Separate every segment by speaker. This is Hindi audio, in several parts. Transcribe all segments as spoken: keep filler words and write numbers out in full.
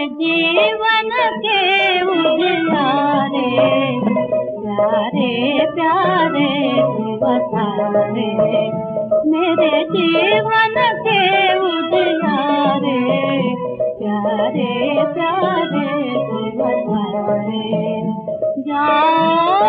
Speaker 1: जीवन के उजियारे, प्यारे प्यारे बसारे, मेरे जीवन के उजियारे, प्यारे प्यारे बसारे। जाओ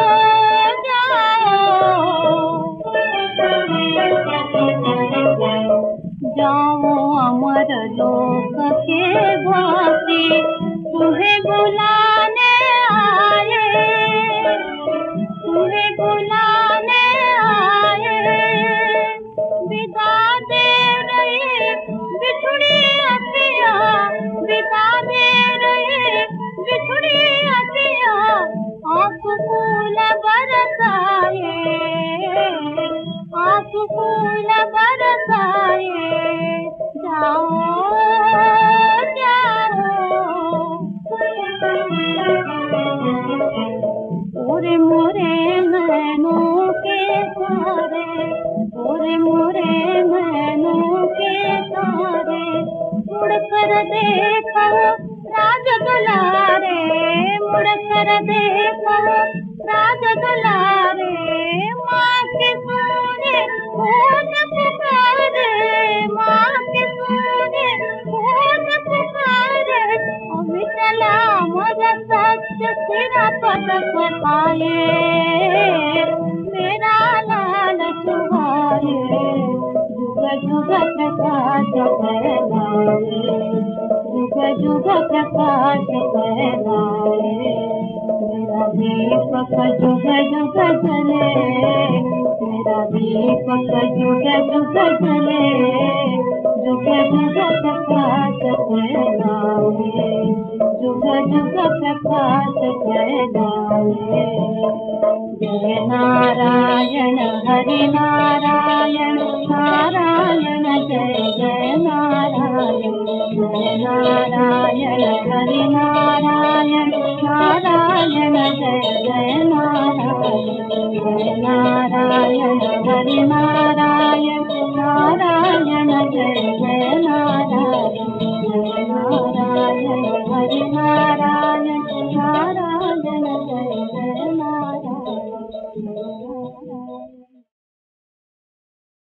Speaker 1: जाओ अमर लोक के वासी, तुम्हें बुलाने आए, तुम्हें बुलाने आए। विदा दे रही बिछुड़ी अखियाँ, विदा दे रही बिछुड़ी अखियाँ, आँसू फूल बरसाए, आँसू फूल बरसाए। जाओ जाओ ओरे मोरे मैनों के तारे, ओरे मोरे मैनों के तारे, मुड़ कर देखो राज दुलारे, मुड़ कर देखो राज दुलारे। माँ के सोने खून पुकारे, माँ के सोने खून पुकारे, अविचला मर सत्य सिरा पद पाए, मेरा लाल सुहाए, जुग जुग प्रकाश फैलाए, जुग जुग प्रकाश फैलाए। मेरा दीपक जुग जुग जले, मेरा दीपक जुग जुग जले, जुग जुग प्रकाश फैलाए, जुग जुग प्रकाश फैलाए। जय नारायण हरि नारायण, नारायण जय जय नारायण, जय नारायण हरि नारायण, नारायण जय जय नारायण, जय नारायण हरि नारायण।